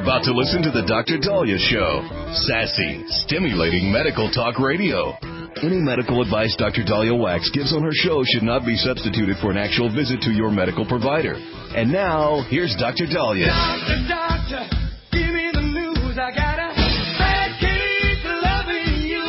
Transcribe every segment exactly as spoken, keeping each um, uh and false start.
about to listen to the Doctor Daliah Show. Sassy, stimulating medical talk radio. Any medical advice Doctor Daliah Wax gives on her show should not be substituted for an actual visit to your medical provider. And now, here's Doctor Daliah. Doctor, doctor, give me the news. I got a bad case of loving you.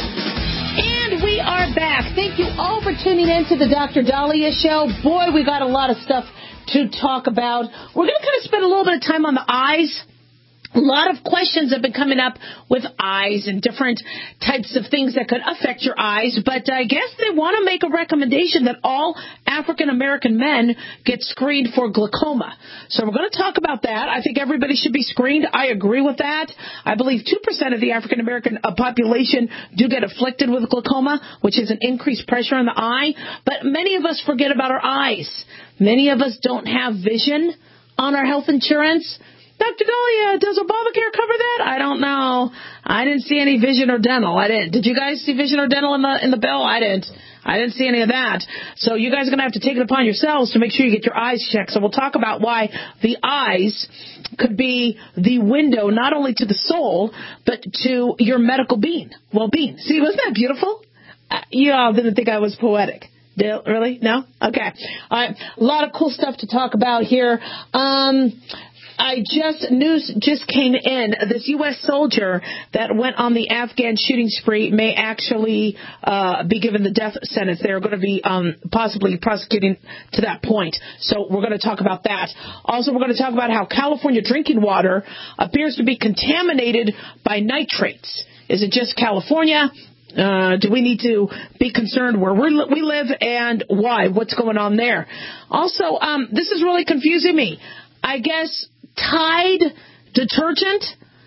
And we are back. Thank you all for tuning in to the Doctor Daliah Show. Boy, we got a lot of stuff to talk about. We're going to kind of spend a little bit of time on the eyes. A lot of questions have been coming up with eyes and different types of things that could affect your eyes, but I guess they want to make a recommendation that all African-American men get screened for glaucoma. So we're going to talk about that. I think everybody should be screened. I agree with that. I believe two percent of the African-American population do get afflicted with glaucoma, which is an increased pressure on the eye, but many of us forget about our eyes. Many of us don't have vision on our health insurance. Doctor Daliah, does Obamacare cover that? I don't know. I didn't see any vision or dental. I didn't. Did you guys see vision or dental in the in the bill? I didn't. I didn't see any of that. So you guys are going to have to take it upon yourselves to make sure you get your eyes checked. So we'll talk about why the eyes could be the window not only to the soul, but to your medical being, well-being. See, wasn't that beautiful? Uh, you all didn't think I was poetic. Did, really? No? Okay. All right. A lot of cool stuff to talk about here. Um... I just, news just came in. This U S soldier that went on the Afghan shooting spree may actually uh, be given the death sentence. They're going to be um, possibly prosecuting to that point. So we're going to talk about that. Also, we're going to talk about how California drinking water appears to be contaminated by nitrates. Is it just California? Uh, do we need to be concerned where we're, we live and why? What's going on there? Also, um, this is really confusing me. I guess Tide detergent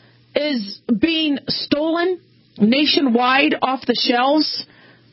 is being stolen nationwide off the shelves.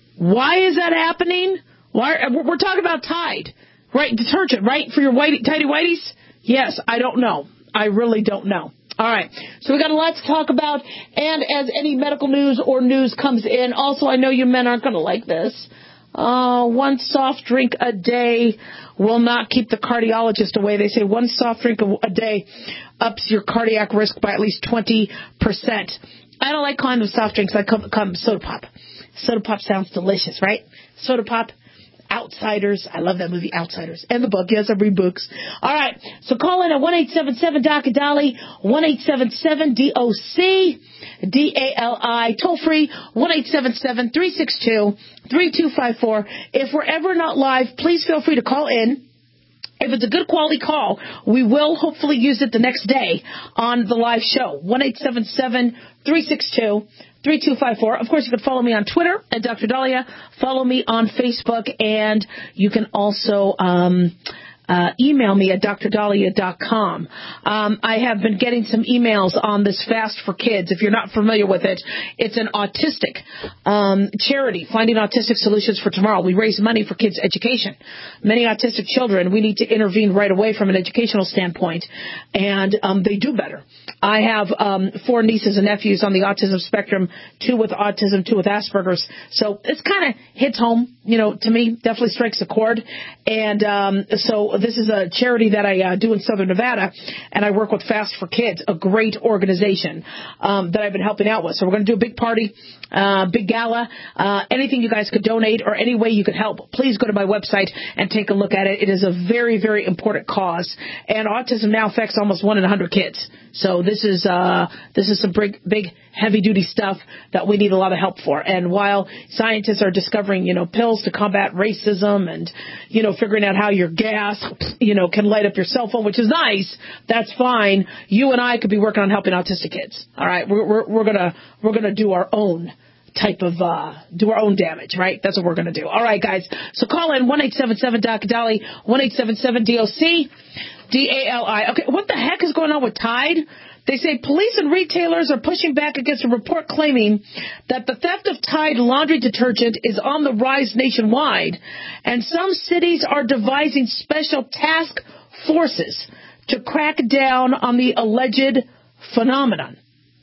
Why is that happening? Why we're talking about Tide, right? Detergent, right? For your whitey, tidy whities? Yes, I don't know. I really don't know. All right, so we got a lot to talk about, and as any medical news or news comes in, also I know you men aren't going to like this. Uh, one soft drink a day will not keep the cardiologist away. They say one soft drink a day ups your cardiac risk by at least twenty percent. I don't like calling them soft drinks. I call them soda pop. Soda pop sounds delicious, right? Soda pop. Outsiders. I love that movie, Outsiders. And the book. Yes, I read books. All right. So call in at one eight seven seven D O C D A L I, one eight seven seven D O C D A L I, toll free, one eight seven seven three six two three two five four. If we're ever not live, please feel free to call in. If it's a good quality call, we will hopefully use it the next day on the live show. one eight seven seven three six two three two five four. Of course, you can follow me on Twitter at Doctor Daliah. Follow me on Facebook, and you can also um, uh, email me at d r daliah dot com. Um, I have been getting some emails on this Fast for Kids. If you're not familiar with it, it's an autistic um, charity, Finding Autistic Solutions for Tomorrow. We raise money for kids' education. Many autistic children, we need to intervene right away from an educational standpoint, and um, they do better. I have um, four nieces and nephews on the autism spectrum, two with autism, two with Asperger's. So this kind of hits home, you know, to me, definitely strikes a chord. And um, so this is a charity that I uh, do in Southern Nevada, and I work with Fast for Kids, a great organization um, that I've been helping out with. So we're going to do a big party, uh, big gala, uh, anything you guys could donate or any way you could help. Please go to my website and take a look at it. It is a very, very important cause. And autism now affects almost one in a hundred kids. So this is uh, this is some big, big, heavy-duty stuff that we need a lot of help for. And while scientists are discovering, you know, pills to combat racism and, you know, figuring out how your gas, you know, can light up your cell phone, which is nice, that's fine. You and I could be working on helping autistic kids. All right, we're we're, we're gonna we're gonna do our own type of, uh, do our own damage, right? That's what we're going to do. All right, guys. So call in one eight seven seven D O C D A L I, one eight seven seven D O C D A L I. Okay, what the heck is going on with Tide? They say police and retailers are pushing back against a report claiming that the theft of Tide laundry detergent is on the rise nationwide, and some cities are devising special task forces to crack down on the alleged phenomenon.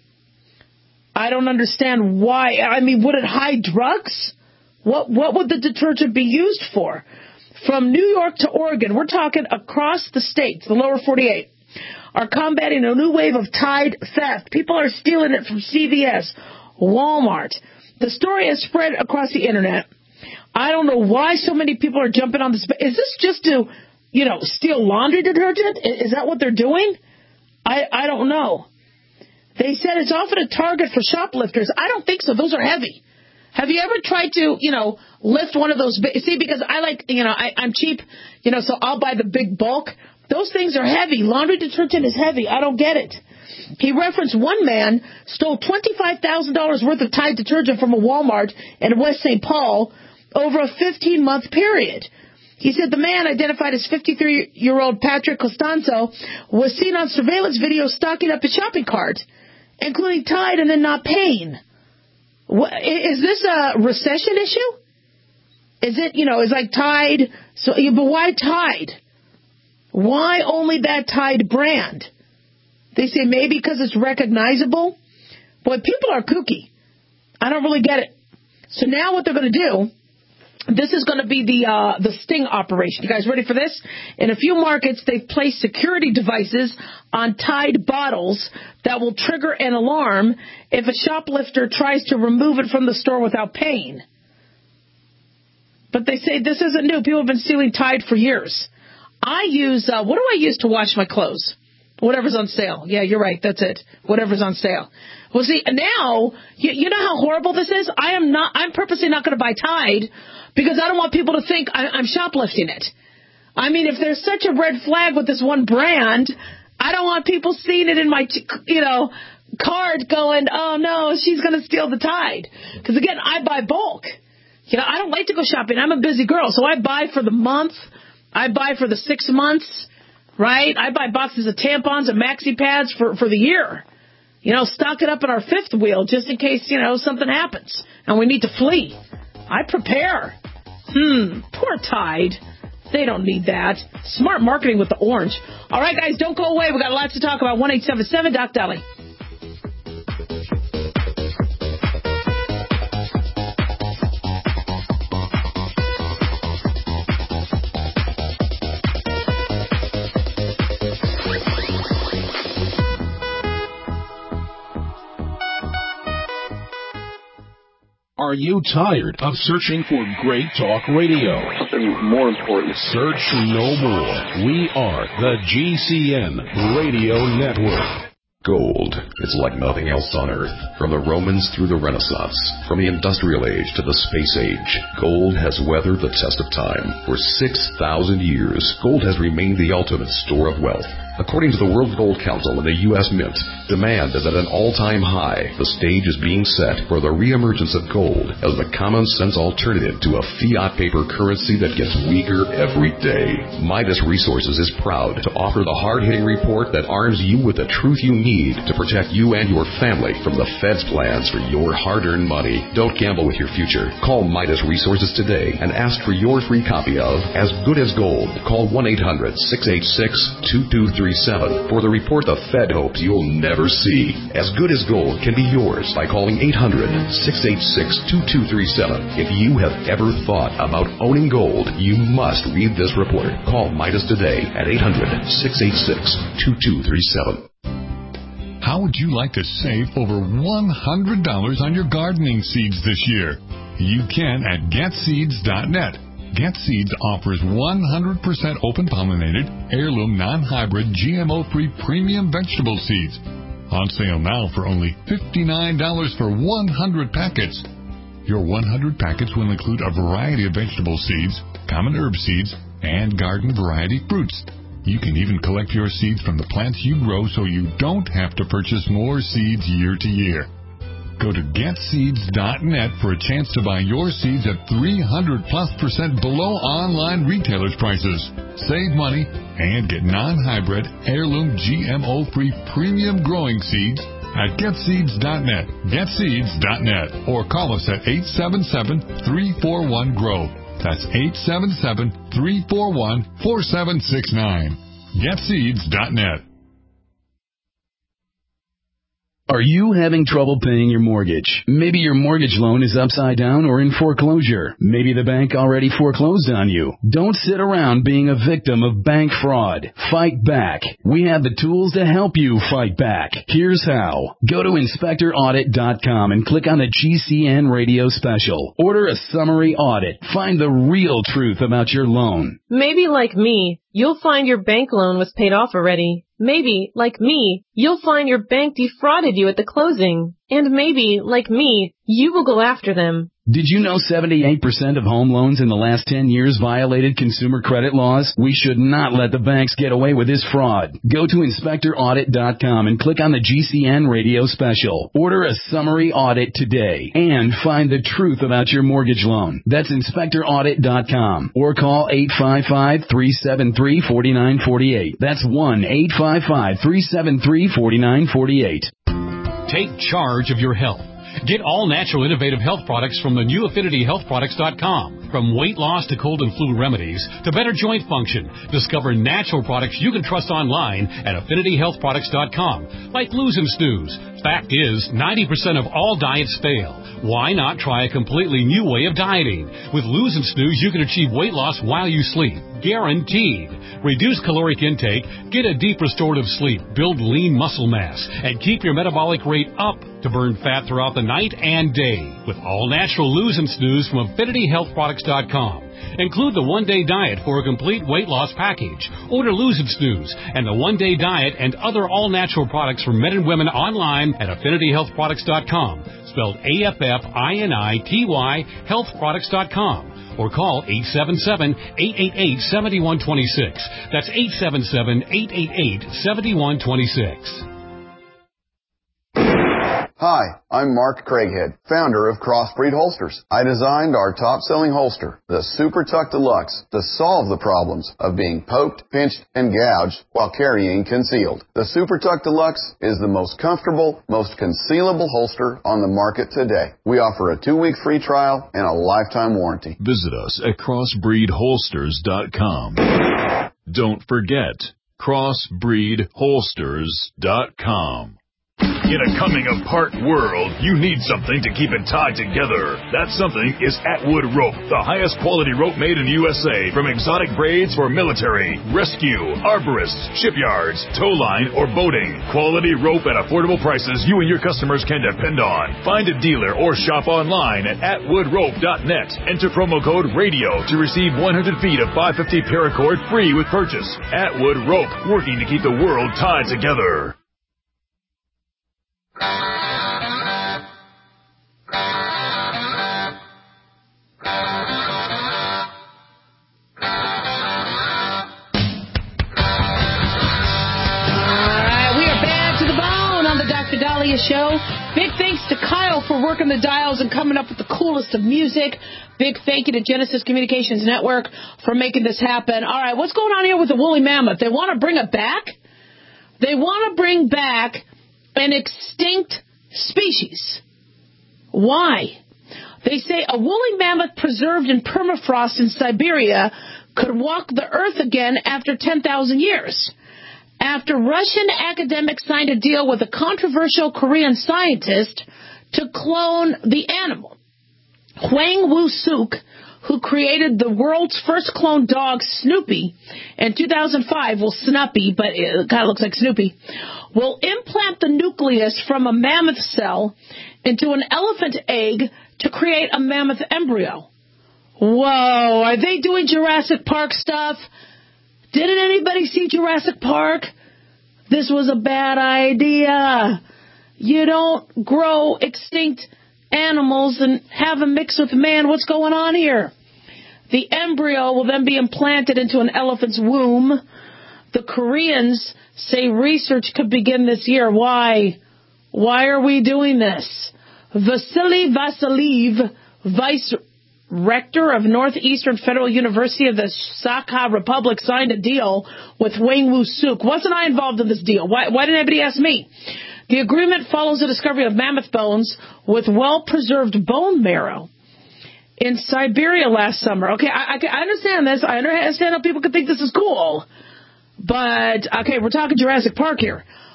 I don't understand why. I mean, would it hide drugs? What what would the detergent be used for? From New York to Oregon, we're talking across the states, the lower forty-eight. are combating a new wave of Tide theft. People are stealing it from C V S, Walmart. The story has spread across the internet. I don't know why so many people are jumping on this. Is this just to, you know, steal laundry detergent? Is that what they're doing? I, I don't know. They said it's often a target for shoplifters. I don't think so. Those are heavy. Have you ever tried to, you know, lift one of those? Big, see, because I like, you know, I, I'm cheap, you know, so I'll buy the big bulk. Those things are heavy. Laundry detergent is heavy. I don't get it. He referenced one man stole twenty-five thousand dollars worth of Tide detergent from a Walmart in West Saint Paul over a fifteen-month period. He said the man, identified as fifty-three-year-old Patrick Costanzo, was seen on surveillance video stocking up his shopping cart, including Tide, and then not paying. What, is this a recession issue? Is it, you know, is like Tide, so, but why Tide? Why only that Tide brand? They say maybe because it's recognizable. Boy, people are kooky. I don't really get it. So now what they're going to do, this is going to be the uh, the sting operation. You guys ready for this? In a few markets, they've placed security devices on Tide bottles that will trigger an alarm if a shoplifter tries to remove it from the store without paying. But they say this isn't new. People have been stealing Tide for years. I use, uh, what do I use to wash my clothes? Whatever's on sale. Yeah, you're right. That's it. Whatever's on sale. Well, see, now, you, you know how horrible this is? I am not, I'm purposely not going to buy Tide because I don't want people to think I, I'm shoplifting it. I mean, if there's such a red flag with this one brand, I don't want people seeing it in my, you know, cart going, oh, no, she's going to steal the Tide. Because, again, I buy bulk. You know, I don't like to go shopping. I'm a busy girl, so I buy for the month. I buy for the six months, right? I buy boxes of tampons and maxi pads for, for the year. You know, stock it up in our fifth wheel just in case, you know, something happens and we need to flee. I prepare. Hmm, poor Tide. They don't need that. Smart marketing with the orange. All right, guys, don't go away. We've got lots to talk about. one eight seven seven Doc Dolly. Are you tired of searching for great talk radio? Something more important. Search no more. We are the G C N Radio Network. Gold. It's like nothing else on Earth. From the Romans through the Renaissance, from the Industrial Age to the Space Age, gold has weathered the test of time. For six thousand years, gold has remained the ultimate store of wealth. According to the World Gold Council and the U S Mint, demand is at an all-time high. The stage is being set for the reemergence of gold as the common-sense alternative to a fiat paper currency that gets weaker every day. Midas Resources is proud to offer the hard-hitting report that arms you with the truth you need to protect you and your family from the Fed's plans for your hard-earned money. Don't gamble with your future. Call Midas Resources today and ask for your free copy of As Good as Gold. Call one eight hundred six eight six two two three seven for the report the Fed hopes you'll never see. As Good as Gold can be yours by calling eight hundred six eight six two two three seven. If you have ever thought about owning gold, you must read this report. Call Midas today at eight hundred six eight six two two three seven. How would you like to save over one hundred dollars on your gardening seeds this year? You can at get seeds dot net. GetSeeds offers one hundred percent open-pollinated, heirloom, non-hybrid, G M O-free premium vegetable seeds. On sale now for only fifty-nine dollars for one hundred packets. Your one hundred packets will include a variety of vegetable seeds, common herb seeds, and garden variety fruits. You can even collect your seeds from the plants you grow so you don't have to purchase more seeds year to year. Go to get seeds dot net for a chance to buy your seeds at three hundred plus percent below online retailers' prices. Save money and get non-hybrid, heirloom, G M O-free premium growing seeds at get seeds dot net. get seeds dot net or call us at eight seven seven three four one GROW. That's eight seven seven three four one four seven six nine. get seeds dot net. Are you having trouble paying your mortgage? Maybe your mortgage loan is upside down or in foreclosure. Maybe the bank already foreclosed on you. Don't sit around being a victim of bank fraud. Fight back. We have the tools to help you fight back. Here's how. Go to inspector audit dot com and click on the G C N radio special. Order a summary audit. Find the real truth about your loan. Maybe like me, you'll find your bank loan was paid off already. Maybe, like me, you'll find your bank defrauded you at the closing. And maybe, like me, you will go after them. Did you know seventy-eight percent of home loans in the last ten years violated consumer credit laws? We should not let the banks get away with this fraud. Go to inspector audit dot com and click on the G C N radio special. Order a summary audit today and find the truth about your mortgage loan. That's inspector audit dot com or call eight five five, three seven three, four nine four eight. That's one eight five five, three seven three, four nine four eight. Take charge of your health. Get all natural innovative health products from the new affinity health products dot com. From weight loss to cold and flu remedies to better joint function, discover natural products you can trust online at affinity health products dot com, like Lose and Snooze. Fact is, ninety percent of all diets fail. Why not try a completely new way of dieting? With Lose and Snooze, you can achieve weight loss while you sleep. Guaranteed. Reduce caloric intake, get a deep restorative sleep, build lean muscle mass, and keep your metabolic rate up to burn fat throughout the night and day. With all natural Lose and Snooze from affinity health products dot com. Include the one-day diet for a complete weight loss package. Order Lose and Snooze and the one-day diet and other all-natural products for men and women online at affinity health products dot com. Spelled A F F I N I T Y health products dot com. Or call eight seven seven, eight eight eight, seven one two six. That's eight seven seven, eight eight eight, seven one two six. Hi, I'm Mark Craighead, founder of Crossbreed Holsters. I designed our top-selling holster, the Super Tuck Deluxe, to solve the problems of being poked, pinched, and gouged while carrying concealed. The Super Tuck Deluxe is the most comfortable, most concealable holster on the market today. We offer a two-week free trial and a lifetime warranty. Visit us at crossbreed holsters dot com. Don't forget, crossbreed holsters dot com. In a coming-apart world, you need something to keep it tied together. That something is Atwood Rope, the highest quality rope made in the U S A. From exotic braids for military, rescue, arborists, shipyards, tow line, or boating. Quality rope at affordable prices you and your customers can depend on. Find a dealer or shop online at atwood rope dot net. Enter promo code RADIO to receive one hundred feet of five fifty paracord free with purchase. Atwood Rope, working to keep the world tied together. Doctor Dahlia Show. Big thanks to Kyle for working the dials and coming up with the coolest of music. Big thank you to Genesis Communications Network for making this happen. All right, what's going on here with the woolly mammoth? They want to bring it back? They want to bring back an extinct species. Why? They say a woolly mammoth preserved in permafrost in Siberia could walk the earth again after ten thousand years. After Russian academics signed a deal with a controversial Korean scientist to clone the animal. Hwang Woo-suk, who created the world's first cloned dog, Snoopy, in two thousand five, well, Snuppy, but it kind of looks like Snoopy, will implant the nucleus from a mammoth cell into an elephant egg to create a mammoth embryo. Whoa, are they doing Jurassic Park stuff? Didn't anybody see Jurassic Park? This was a bad idea. You don't grow extinct animals and have them mix with man. What's going on here? The embryo will then be implanted into an elephant's womb. The Koreans say research could begin this year. Why? Why are we doing this? Vasily Vasiliev, vice rector of Northeastern Federal University of the Sakha Republic, signed a deal with Hwang Woo-suk. Wasn't I involved in this deal? Why, why didn't anybody ask me? The agreement follows the discovery of mammoth bones with well-preserved bone marrow in Siberia last summer. Okay, I, I, I understand this. I understand how people could think this is cool. But, okay, we're talking Jurassic Park here.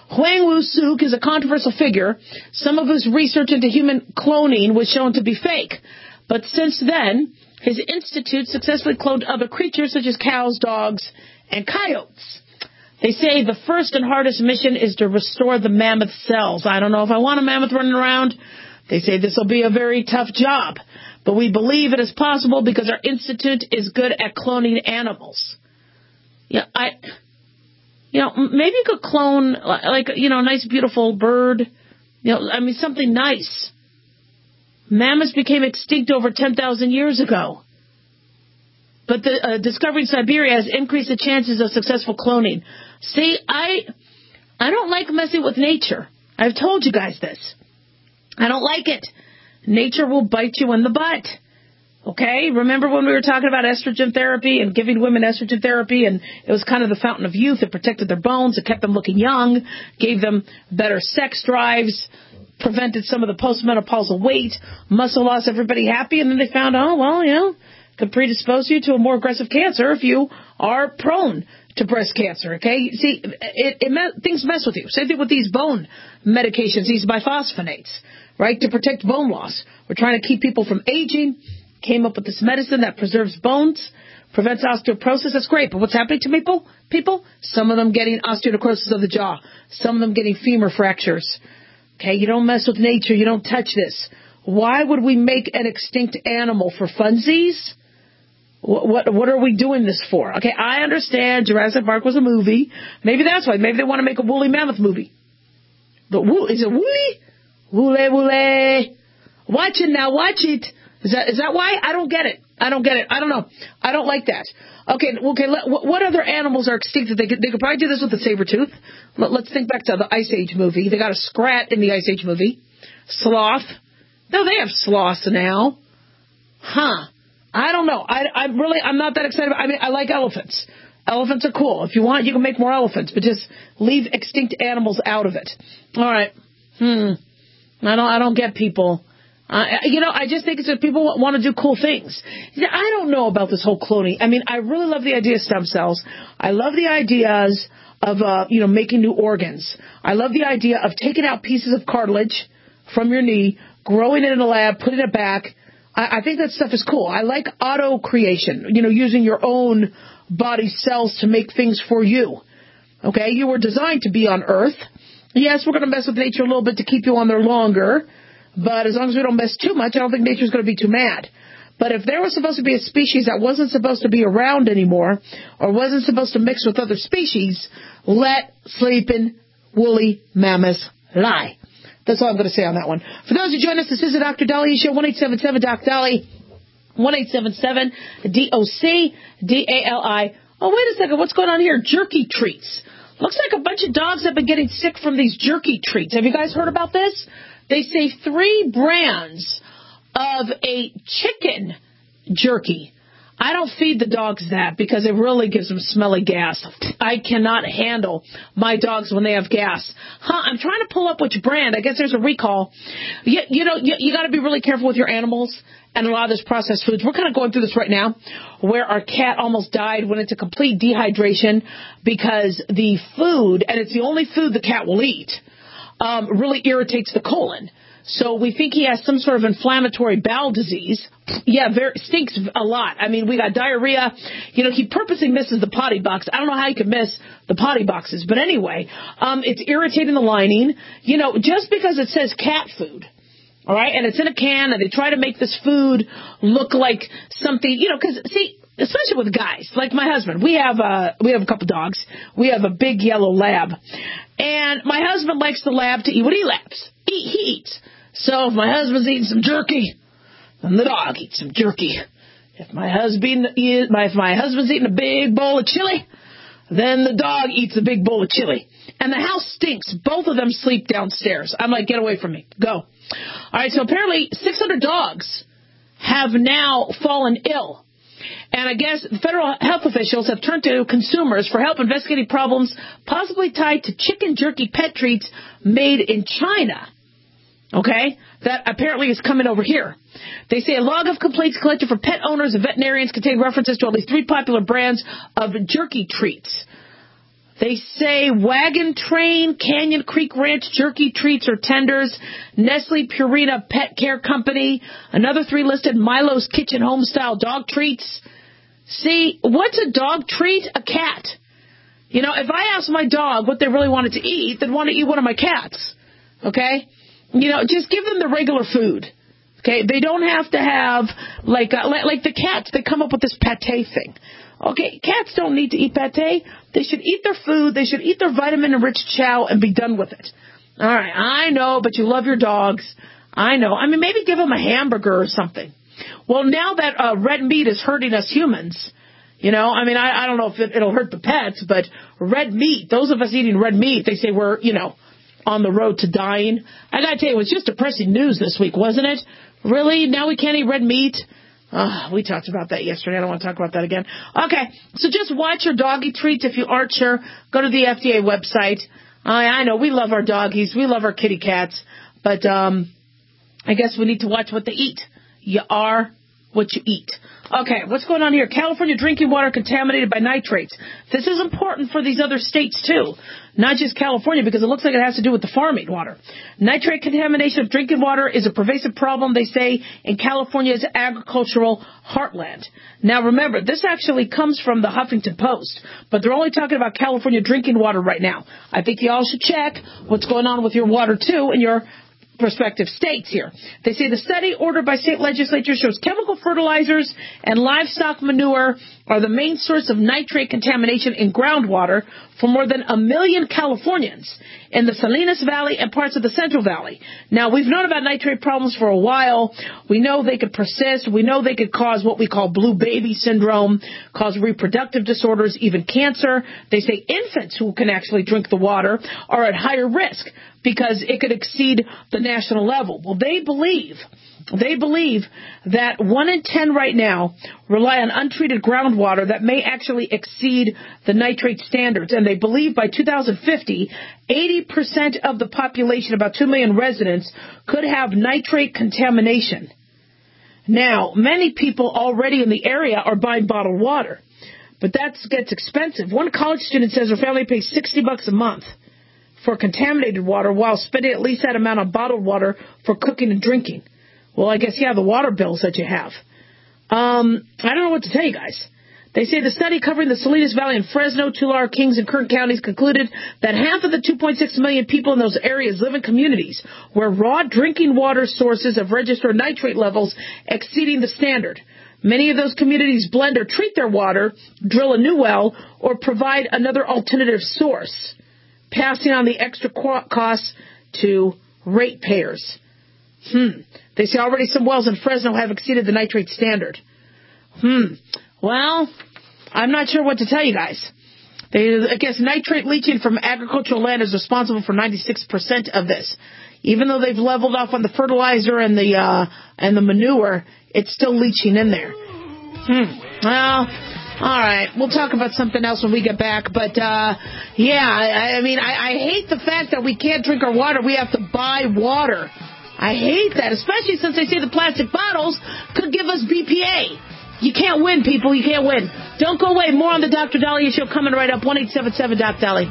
Huang Woo-suk is a controversial figure, some of whose research into human cloning was shown to be fake. But since then, his institute successfully cloned other creatures such as cows, dogs, and coyotes. They say the first and hardest mission is to restore the mammoth cells. I don't know if I want a mammoth running around. They say this will be a very tough job. But we believe it is possible because our institute is good at cloning animals. Yeah, I, you know, maybe you could clone, like, you know, a nice, beautiful bird. You know, I mean, something nice. Mammoths became extinct over ten thousand years ago. But the uh, discovery in Siberia has increased the chances of successful cloning. See, I, I don't like messing with nature. I've told you guys this. I don't like it. Nature will bite you in the butt. Okay? Remember when we were talking about estrogen therapy and giving women estrogen therapy, and it was kind of the fountain of youth. It protected their bones. It kept them looking young, gave them better sex drives, prevented some of the postmenopausal weight, muscle loss, everybody happy. And then they found, oh, well, you know, could predispose you to a more aggressive cancer if you are prone to breast cancer. Okay? See, it, it things mess with you. Same thing with these bone medications, these biphosphonates, right, to protect bone loss. We're trying to keep people from aging. Came up with this medicine that preserves bones, prevents osteoporosis. That's great. But what's happening to people? People, some of them getting osteonecrosis of the jaw, some of them getting femur fractures. Okay, you don't mess with nature. You don't touch this. Why would we make an extinct animal for funsies? What, what, what are we doing this for? Okay, I understand Jurassic Park was a movie. Maybe that's why. Maybe they want to make a woolly mammoth movie. But wo- is it woolly? Woolly, woolly. Watch it now. Watch it. Is that is that why? I don't get it. I don't get it. I don't know. I don't like that. Okay, okay. Let, what other animals are extinct? That they could they could probably do this with the saber tooth. Let, let's think back to the Ice Age movie. They got a scrat in the Ice Age movie. Sloth. No, they have sloths now. Huh. I don't know. I I'm really I'm not that excited. I mean, I like elephants. Elephants are cool. If you want, you can make more elephants, but just leave extinct animals out of it. All right. Hmm. I don't I don't get people. Uh, you know, I just think it's that people want to do cool things. I don't know about this whole cloning. I mean, I really love the idea of stem cells. I love the ideas of, uh, you know, making new organs. I love the idea of taking out pieces of cartilage from your knee, growing it in a lab, putting it back. I, I think that stuff is cool. I like auto creation, you know, using your own body cells to make things for you. Okay, you were designed to be on Earth. Yes, we're going to mess with nature a little bit to keep you on there longer. But as long as we don't mess too much, I don't think nature's going to be too mad. But if there was supposed to be a species that wasn't supposed to be around anymore, or wasn't supposed to mix with other species, let sleeping woolly mammoths lie. That's all I'm going to say on that one. For those who join us, this is the Doctor Daliah Show, one eight seven seven Doc Dali, one eight seven seven D O C D A L I. Oh, wait a second. What's going on here? Jerky treats. Looks like a bunch of dogs have been getting sick from these jerky treats. Have you guys heard about this? They say three brands of a chicken jerky. I don't feed the dogs that because it really gives them smelly gas. I cannot handle my dogs when they have gas. Huh, I'm trying to pull up which brand. I guess there's a recall. You, you know, you, you got to be really careful with your animals and a lot of this processed foods. We're kind of going through this right now where our cat almost died, went into complete dehydration because the food, and it's the only food the cat will eat, Um, really irritates the colon. So we think he has some sort of inflammatory bowel disease. Yeah, very, stinks a lot. I mean, we got diarrhea. You know, he purposely misses the potty box. I don't know how he could miss the potty boxes. But anyway, um, it's irritating the lining. You know, just because it says cat food, all right, and it's in a can, and they try to make this food look like something, you know, because, see, especially with guys, like my husband. We have uh, we have a couple dogs. We have a big yellow lab. And my husband likes the lab to eat what he labs. He, he eats. So if my husband's eating some jerky, then the dog eats some jerky. If my husband if my husband's eating a big bowl of chili, then the dog eats a big bowl of chili. And the house stinks. Both of them sleep downstairs. I'm like, get away from me. Go. All right, so apparently six hundred dogs have now fallen ill. And I guess federal health officials have turned to consumers for help investigating problems possibly tied to chicken jerky pet treats made in China. Okay? That apparently is coming over here. They say a log of complaints collected from pet owners and veterinarians contain references to at least three popular brands of jerky treats. They say Wagon Train, Canyon Creek Ranch Jerky Treats or Tenders, Nestle Purina Pet Care Company, another three listed Milo's Kitchen Homestyle Dog Treats. See, what's a dog treat? A cat. You know, if I asked my dog what they really wanted to eat, they'd want to eat one of my cats. Okay? You know, just give them the regular food. Okay? They don't have to have, like, uh, like, like the cats, they come up with this pate thing. Okay, cats don't need to eat pate. They should eat their food. They should eat their vitamin-enriched chow and be done with it. All right, I know, but you love your dogs. I know. I mean, maybe give them a hamburger or something. Well, now that uh, red meat is hurting us humans, you know, I mean, I, I don't know if it, it'll hurt the pets, but red meat, those of us eating red meat, they say we're, you know, on the road to dying. I got to tell you, it was just depressing news this week, wasn't it? Really? Now we can't eat red meat? Uh, we talked about that yesterday. I don't want to talk about that again. Okay, so just watch your doggy treats. If you aren't sure, go to the F D A website. I, I know we love our doggies. We love our kitty cats. But um, I guess we need to watch what they eat. You are what you eat. Okay, what's going on here? California drinking water contaminated by nitrates. This is important for these other states, too. Not just California, because it looks like it has to do with the farming water. Nitrate contamination of drinking water is a pervasive problem, they say, in California's agricultural heartland. Now, remember, this actually comes from the Huffington Post, but they're only talking about California drinking water right now. I think you all should check what's going on with your water, too, in your prospective states here. They say the study ordered by state legislatures shows chemical fertilizers and livestock manure are the main source of nitrate contamination in groundwater for more than a million Californians in the Salinas Valley and parts of the Central Valley. Now, we've known about nitrate problems for a while. We know they could persist. We know they could cause what we call blue baby syndrome, cause reproductive disorders, even cancer. They say infants who can actually drink the water are at higher risk because it could exceed the national level. Well, they believe, they believe that one in ten right now rely on untreated groundwater that may actually exceed the nitrate standards. And they believe by two thousand fifty, eighty percent of the population, about two million residents, could have nitrate contamination. Now, many people already in the area are buying bottled water, but that gets expensive. One college student says her family pays sixty bucks a month for contaminated water while spending at least that amount on bottled water for cooking and drinking. Well, I guess, yeah, the water bills that you have. Um, I don't know what to tell you guys. They say the study covering the Salinas Valley and Fresno, Tulare, Kings, and Kern counties concluded that half of the two point six million people in those areas live in communities where raw drinking water sources have registered nitrate levels exceeding the standard. Many of those communities blend or treat their water, drill a new well, or provide another alternative source, passing on the extra costs to ratepayers. Hmm. They say already some wells in Fresno have exceeded the nitrate standard. Hmm. Well, I'm not sure what to tell you guys. They, I guess nitrate leaching from agricultural land is responsible for ninety-six percent of this. Even though they've leveled off on the fertilizer and the uh, and the manure, it's still leaching in there. Hmm. Well, all right. We'll talk about something else when we get back. But, uh, yeah, I, I mean, I, I hate the fact that we can't drink our water. We have to buy water. I hate that, especially since they say the plastic bottles could give us B P A. You can't win, people. You can't win. Don't go away. More on the Doctor Dahlia Show coming right up. one eight seven seven Doc Dolly.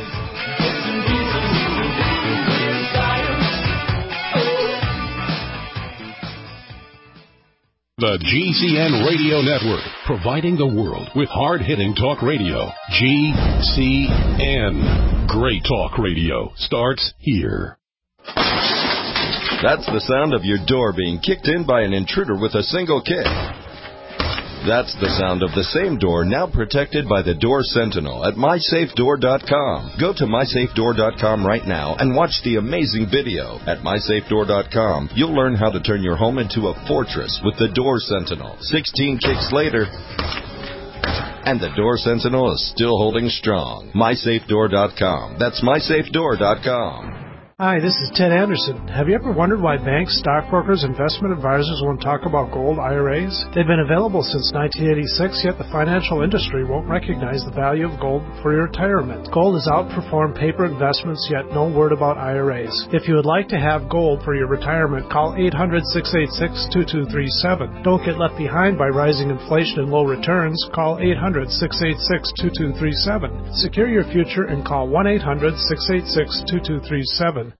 The G C N Radio Network, providing the world with hard-hitting talk radio. G C N. Great talk radio starts here. That's the sound of your door being kicked in by an intruder with a single kick. That's the sound of the same door now protected by the Door Sentinel at my safe door dot com. Go to my safe door dot com right now and watch the amazing video. At my safe door dot com, you'll learn how to turn your home into a fortress with the Door Sentinel. sixteen kicks later, and the Door Sentinel is still holding strong. my safe door dot com. That's my safe door dot com. Hi, this is Ted Anderson. Have you ever wondered why banks, stockbrokers, investment advisors won't talk about gold I R As? They've been available since nineteen eighty-six, yet the financial industry won't recognize the value of gold for your retirement. Gold has outperformed paper investments, yet no word about I R As. If you would like to have gold for your retirement, call eight hundred, six eight six, two two three seven. Don't get left behind by rising inflation and low returns. Call eight hundred, six eight six, two two three seven. Secure your future and call one eight hundred, six eight six, two two three seven.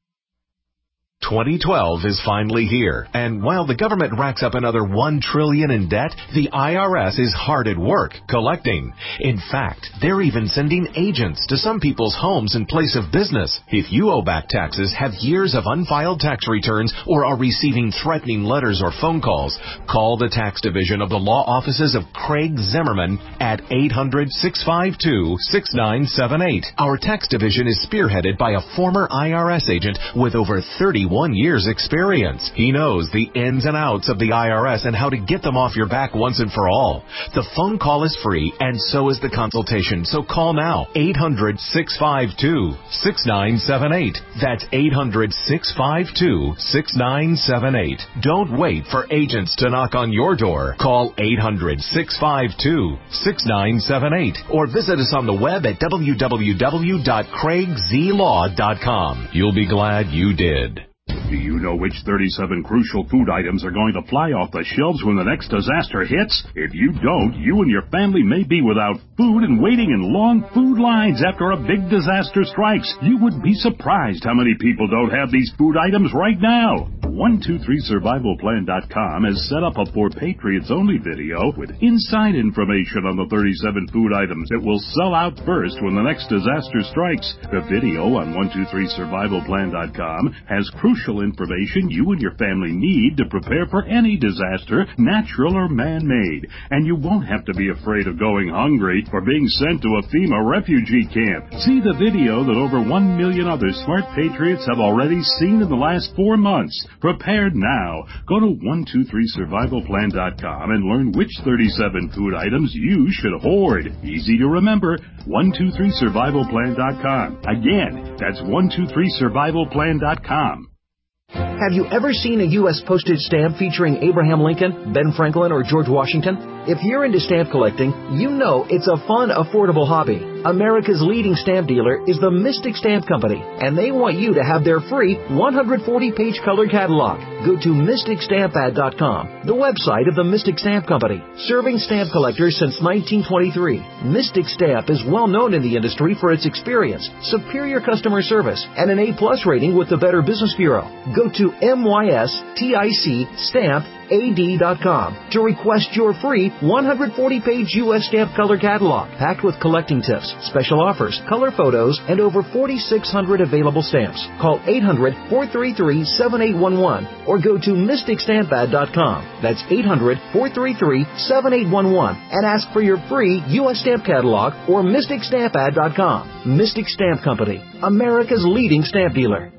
twenty twelve is finally here, and while the government racks up another one trillion dollars in debt, the I R S is hard at work collecting. In fact, they're even sending agents to some people's homes in place of business. If you owe back taxes, have years of unfiled tax returns, or are receiving threatening letters or phone calls, call the tax division of the law offices of Craig Zimmerman at eight hundred, six five two, six nine seven eight. Our tax division is spearheaded by a former I R S agent with over thirty-one years experience. He knows the ins and outs of the I R S and how to get them off your back once and for all. The phone call is free, and so is the consultation, so call now. eight hundred, six five two, six nine seven eight. That's eight hundred, six five two, six nine seven eight. Don't wait for agents to knock on your door. Call eight hundred, six five two, six nine seven eight or visit us on the web at w w w dot craig z law dot com. You'll be glad you did. Do you know which thirty-seven crucial food items are going to fly off the shelves when the next disaster hits? If you don't, you and your family may be without food and waiting in long food lines after a big disaster strikes. You would be surprised how many people don't have these food items right now. one two three survival plan dot com has set up a For Patriots Only video with inside information on the thirty-seven food items that will sell out first when the next disaster strikes. The video on one two three survival plan dot com has crucial information you and your family need to prepare for any disaster, natural or man-made. And you won't have to be afraid of going hungry or being sent to a FEMA refugee camp. See the video that over one million other smart patriots have already seen in the last four months. Prepared now. Go to one two three survival plan dot com and learn which thirty-seven food items you should hoard. Easy to remember, one two three survival plan dot com. Again, that's one two three survival plan dot com. Have you ever seen a U S postage stamp featuring Abraham Lincoln, Ben Franklin, or George Washington? If you're into stamp collecting, you know it's a fun, affordable hobby. America's leading stamp dealer is the Mystic Stamp Company, and they want you to have their free one hundred forty page color catalog. Go to mystic stamp ad dot com, the website of the Mystic Stamp Company, serving stamp collectors since nineteen twenty-three. Mystic Stamp is well known in the industry for its experience, superior customer service, and an A plus rating with the Better Business Bureau. Go to mystic stamp A D dot com to request your free one hundred forty page U S stamp color catalog, packed with collecting tips, special offers, color photos, and over forty-six hundred available stamps. Call eight hundred, four three three, seven eight one one or go to mystic stamp ad dot com. That's eight hundred, four three three, seven eight one one and ask for your free U S stamp catalog or mystic stamp ad dot com. Mystic Stamp Company, America's leading stamp dealer.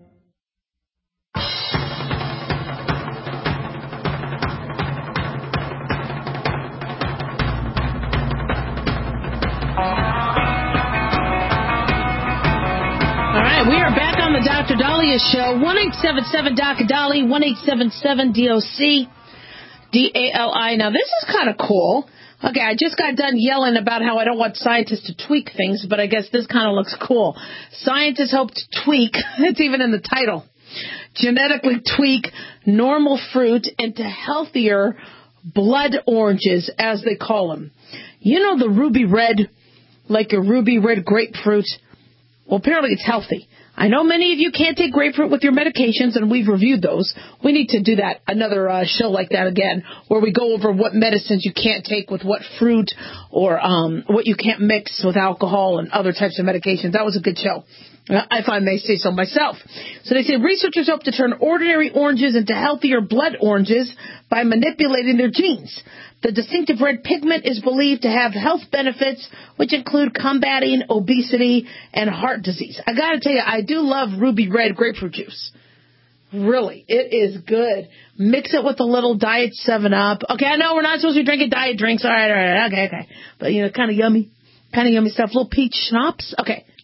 We are back on the Doctor Dahlia Show. one eight seven seven D O C Dolly, one eight seven seven D O C D A L I. Now, this is kind of cool. Okay, I just got done yelling about how I don't want scientists to tweak things, but I guess this kind of looks cool. Scientists hope to tweak, it's even in the title, genetically tweak normal fruit into healthier blood oranges, as they call them. You know the ruby red, like a ruby red grapefruit? Well, apparently it's healthy. I know many of you can't take grapefruit with your medications, and we've reviewed those. We need to do that, another uh, show like that again, where we go over what medicines you can't take with what fruit, or um, what you can't mix with alcohol and other types of medications. That was a good show, if I may say so myself. So they say researchers hope to turn ordinary oranges into healthier blood oranges by manipulating their genes. The distinctive red pigment is believed to have health benefits, which include combating obesity and heart disease. I got to tell you, I do love ruby red grapefruit juice. Really, it is good. Mix it with a little Diet seven up. Okay, I know we're not supposed to be drinking diet drinks. All right, all right, okay, okay. But, you know, kind of yummy. Kind of yummy stuff. Little peach schnapps. Okay,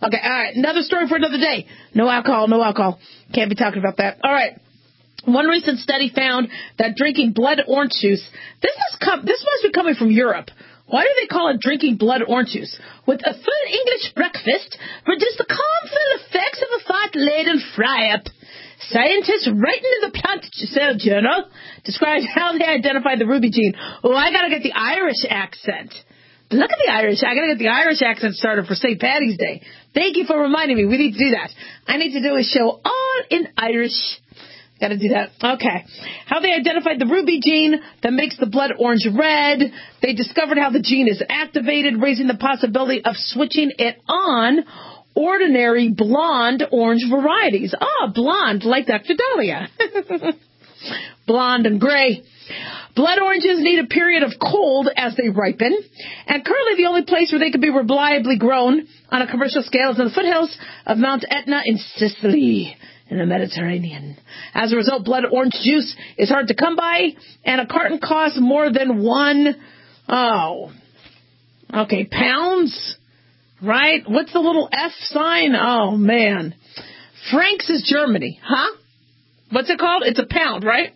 Okay, all right. Another story for another day. No alcohol, no alcohol. Can't be talking about that. All right. One recent study found that drinking blood orange juice, this is com- this must be coming from Europe. Why do they call it drinking blood orange juice? With a full English breakfast, produce the calmful effects of a fat-laden fry-up. Scientists writing in the Plant Cell Journal described how they identified the ruby gene. Oh, I gotta get the Irish accent. Look at the Irish. I gotta get the Irish accent started for Saint Paddy's Day. Thank you for reminding me. We need to do that. I need to do a show all in Irish. Got to do that. Okay. How they identified the ruby gene that makes the blood orange red. They discovered how the gene is activated, raising the possibility of switching it on ordinary blonde orange varieties. Ah, blonde, like Doctor Dahlia. Blonde and gray. Blood oranges need a period of cold as they ripen, and currently the only place where they can be reliably grown on a commercial scale is in the foothills of Mount Etna in Sicily, in the Mediterranean. As a result, blood orange juice is hard to come by, and a carton costs more than one, oh, okay, pounds, right? What's the little F sign? Oh, man. Francs is Germany, huh? What's it called? It's a pound, right?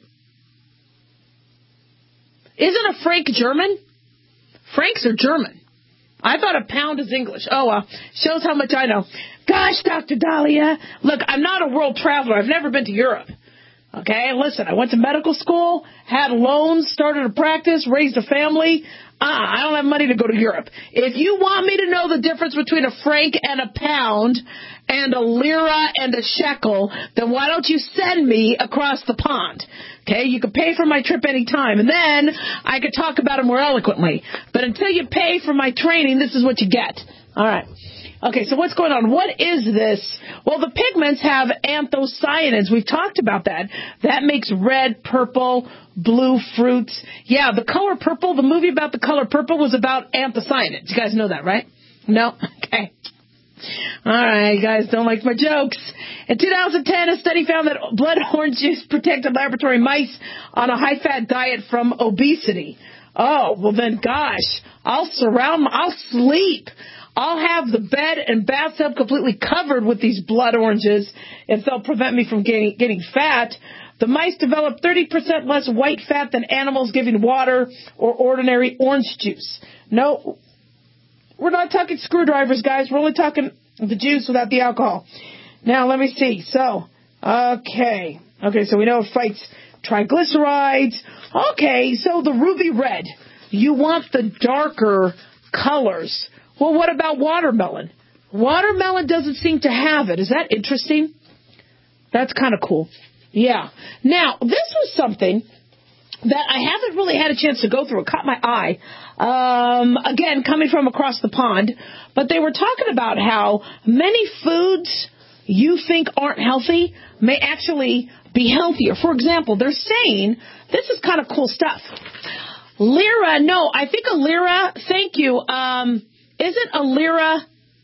Isn't a franc German? Francs are German. I thought a pound is English. Oh, well, shows how much I know. Gosh, Doctor Dahlia, look, I'm not a world traveler. I've never been to Europe. Okay, listen, I went to medical school, had loans, started a practice, raised a family. Uh, I don't have money to go to Europe. If you want me to know the difference between a franc and a pound and a lira and a shekel, then why don't you send me across the pond? Okay, you can pay for my trip anytime, and then I could talk about it more eloquently. But until you pay for my training, this is what you get. All right. Okay, so what's going on? What is this? Well, the pigments have anthocyanins. We've talked about that. That makes red, purple, blue fruits. Yeah, the color purple, the movie about the color purple was about anthocyanins. You guys know that, right? No? Okay. All right, you guys don't like my jokes. In two thousand ten, a study found that blood orange juice protected laboratory mice on a high-fat diet from obesity. Oh, well then, gosh, I'll surround, I'll sleep. I'll have the bed and bathtub completely covered with these blood oranges if they'll prevent me from getting, getting fat. The mice develop thirty percent less white fat than animals giving water or ordinary orange juice. No, we're not talking screwdrivers, guys. We're only talking the juice without the alcohol. Now, let me see. So, okay. Okay, so we know it fights triglycerides. Okay, so the ruby red. You want the darker colors. Well, what about watermelon? Watermelon doesn't seem to have it. Is that interesting? That's kind of cool. Yeah. Now, this was something that I haven't really had a chance to go through. It caught my eye. Um, again, coming from across the pond. But they were talking about how many foods you think aren't healthy may actually be healthier. For example, they're saying, this is kind of cool stuff. Lira, no, I think a lira, thank you, um... Isn't a lira,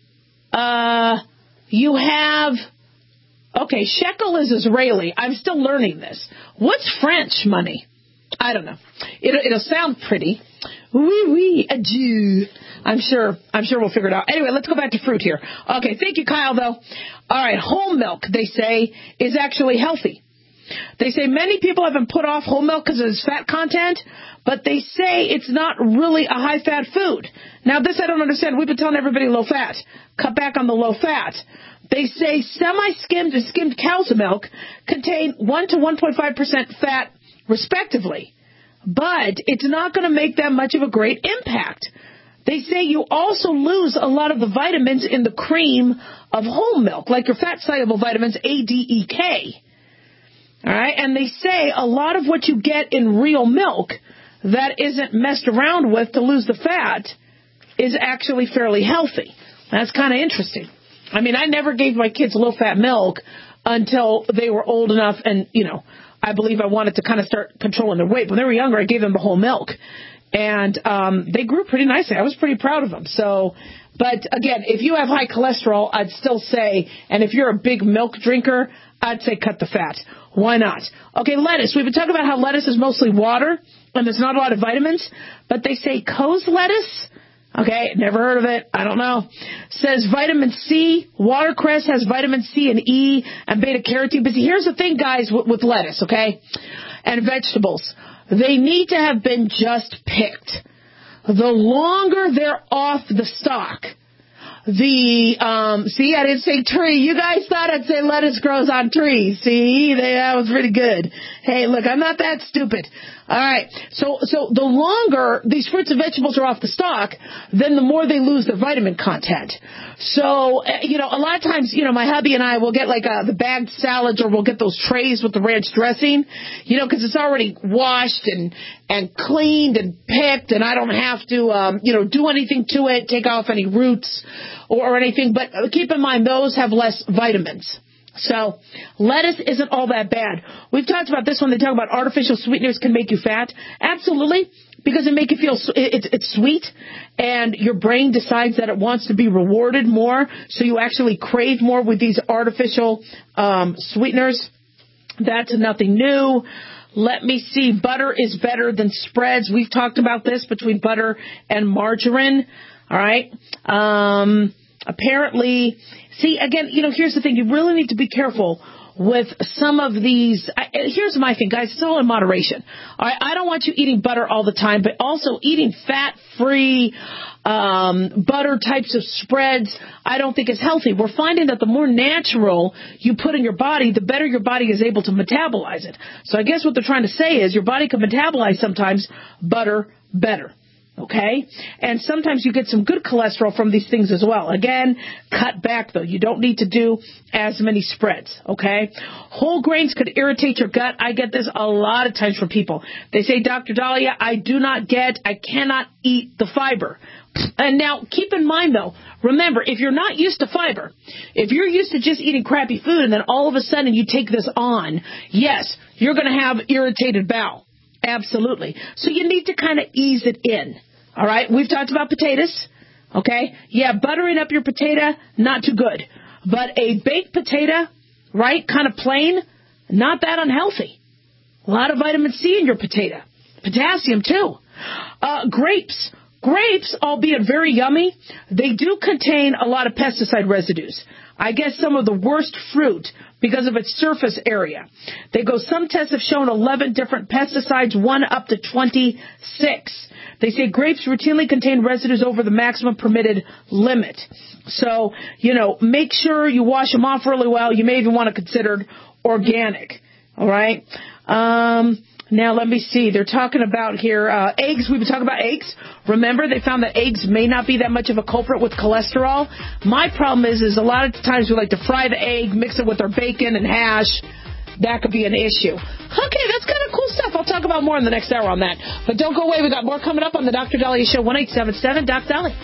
uh, you have, okay, shekel is Israeli. I'm still learning this. What's French money? I don't know. It'll, it'll sound pretty. Oui, oui, adieu. I'm sure, I'm sure we'll figure it out. Anyway, let's go back to fruit here. Okay, thank you, Kyle, though. All right, whole milk, they say, is actually healthy. They say many people have been put off whole milk because of its fat content, but they say it's not really a high-fat food. Now, this I don't understand. We've been telling everybody low-fat. Cut back on the low-fat. They say semi-skimmed and skimmed cow's milk contain one to one point five percent fat, respectively. But it's not going to make that much of a great impact. They say you also lose a lot of the vitamins in the cream of whole milk, like your fat-soluble vitamins A, D, E, K. All right, and they say a lot of what you get in real milk that isn't messed around with to lose the fat is actually fairly healthy. That's kind of interesting. I mean, I never gave my kids low-fat milk until they were old enough, and, you know, I believe I wanted to kind of start controlling their weight. When they were younger, I gave them the whole milk, and um, they grew pretty nicely. I was pretty proud of them. So, but, again, if you have high cholesterol, I'd still say, and if you're a big milk drinker, I'd say cut the fat. Why not? Okay, lettuce. We've been talking about how lettuce is mostly water, and there's not a lot of vitamins, but they say Coe's lettuce, Okay, never heard of it. I don't know. Says vitamin C. Watercress has vitamin C and E and beta-carotene. But see, here's the thing, guys, with, with lettuce, okay, and vegetables. They need to have been just picked. The longer they're off the stalk, the, um, see, I didn't say tree. You guys thought I'd say lettuce grows on trees. See, they, that was pretty good. Hey, look, I'm not that stupid. All right. So, so the longer these fruits and vegetables are off the stalk, then the more they lose their vitamin content. So, you know, a lot of times, you know, my hubby and I will get like uh, the bagged salads, or we'll get those trays with the ranch dressing, you know, because it's already washed and, and cleaned and picked, and I don't have to, um, you know, do anything to it, take off any roots or, or anything. But keep in mind, those have less vitamins. So lettuce isn't all that bad. We've talked about this when they talk about artificial sweeteners can make you fat. Absolutely, because it make you feel it's it's sweet, and your brain decides that it wants to be rewarded more, so you actually crave more with these artificial um, sweeteners. That's nothing new. Let me see. Butter is better than spreads. We've talked about this between butter and margarine. All right. Um, apparently. See, again, you know, here's the thing. You really need to be careful with some of these. I, here's my thing, guys. It's all in moderation. All right? I don't want you eating butter all the time, but also eating fat-free um, butter types of spreads, I don't think is healthy. We're finding that the more natural you put in your body, the better your body is able to metabolize it. So I guess what they're trying to say is your body can metabolize sometimes butter better. Okay? And sometimes you get some good cholesterol from these things as well. Again, cut back, though. You don't need to do as many spreads. Okay? Whole grains could irritate your gut. I get this a lot of times from people. They say, Doctor Dahlia, I do not get, I cannot eat the fiber. And now, keep in mind, though, remember, if you're not used to fiber, if you're used to just eating crappy food and then all of a sudden you take this on, yes, you're going to have irritated bowel. Absolutely. So you need to kind of ease it in. All right? We've talked about potatoes. Okay? Yeah, buttering up your potato, not too good. But a baked potato, right, kind of plain, not that unhealthy. A lot of vitamin C in your potato. Potassium, too. Uh, grapes. Grapes, albeit very yummy, they do contain a lot of pesticide residues. I guess some of the worst fruit because of its surface area. They go, some tests have shown eleven different pesticides, one up to twenty-six. They say grapes routinely contain residues over the maximum permitted limit. So, you know, make sure you wash them off really well. You may even want to consider organic. All right? Um... Now, let me see. They're talking about here uh, eggs. We've been talking about eggs. Remember, they found that eggs may not be that much of a culprit with cholesterol. My problem is, is a lot of times we like to fry the egg, mix it with our bacon and hash. That could be an issue. Okay, that's kind of cool stuff. I'll talk about more in the next hour on that. But don't go away. We've got more coming up on the Doctor Dahlia Show, one eight seven seven, Doc Dahlia.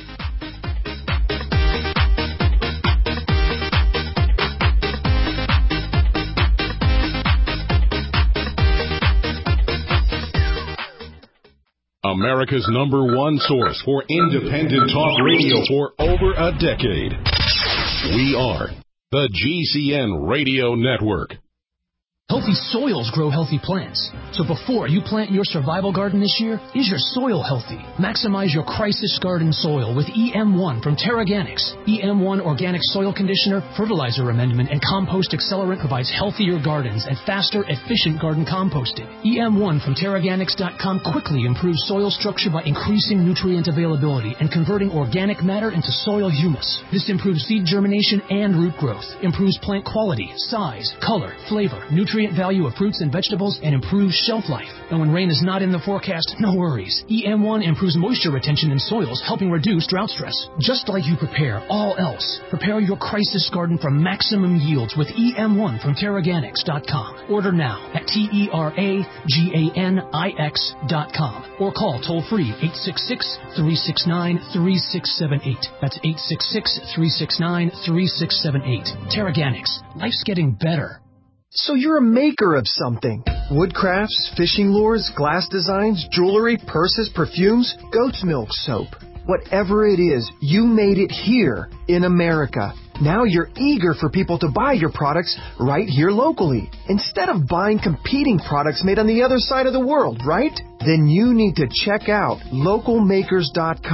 America's number one source for independent talk radio for over a decade. We are the G C N Radio Network. Healthy soils grow healthy plants. So before you plant your survival garden this year, is your soil healthy? Maximize your crisis garden soil with E M one from Terraganics. E M one Organic Soil Conditioner, Fertilizer Amendment, and Compost Accelerant provides healthier gardens and faster, efficient garden composting. E M one from Terraganics dot com quickly improves soil structure by increasing nutrient availability and converting organic matter into soil humus. This improves seed germination and root growth, improves plant quality, size, color, flavor, nutrient value of fruits and vegetables, and improves shelf life. And when rain is not in the forecast, no worries. E M one improves moisture retention in soils, helping reduce drought stress. Just like you prepare all else, prepare your crisis garden for maximum yields with E M one from Terraganics dot com. Order now at T E R A G A N I X dot com or call toll-free eight six six, three six nine, three six seven eight. That's eight six six, three six nine, three six seven eight. Terraganics. Life's getting better. So you're a maker of something. Wood crafts, fishing lures, glass designs, jewelry, purses, perfumes, goat's milk soap. Whatever it is, you made it here in America. Now you're eager for people to buy your products right here locally, instead of buying competing products made on the other side of the world, right? Then you need to check out local makers dot com.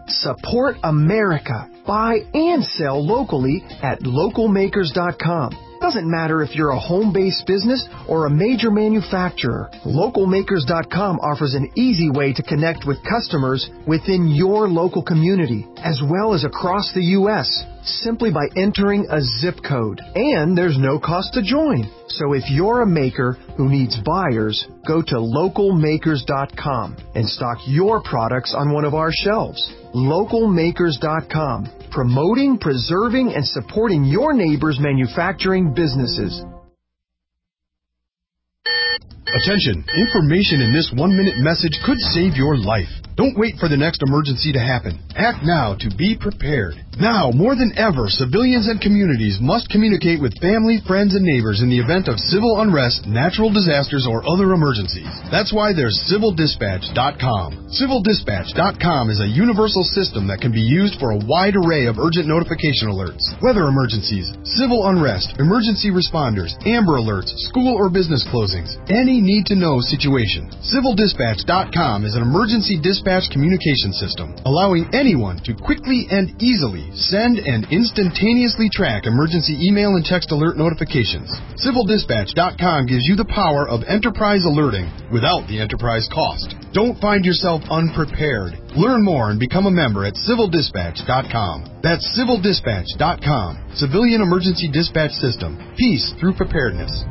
Support America. Buy and sell locally at local makers dot com. Doesn't matter if you're a home-based business or a major manufacturer. local makers dot com offers an easy way to connect with customers within your local community, as well as across the U S, simply by entering a zip code. And there's no cost to join. So if you're a maker who needs buyers, go to local makers dot com and stock your products on one of our shelves. local makers dot com, promoting, preserving, and supporting your neighbors' manufacturing businesses. Attention! Information in this one-minute message could save your life. Don't wait for the next emergency to happen. Act now to be prepared. Now, more than ever, civilians and communities must communicate with family, friends, and neighbors in the event of civil unrest, natural disasters, or other emergencies. That's why there's civil dispatch dot com. civil dispatch dot com is a universal system that can be used for a wide array of urgent notification alerts. Weather emergencies, civil unrest, emergency responders, Amber Alerts, school or business closings, any need-to-know situation. civil dispatch dot com is an emergency dispatch communication system, allowing anyone to quickly and easily send and instantaneously track emergency email and text alert notifications. civil dispatch dot com gives you the power of enterprise alerting without the enterprise cost. Don't find yourself unprepared. Learn more and become a member at civil dispatch dot com. That's civil dispatch dot com. Civilian Emergency Dispatch System. Peace through preparedness.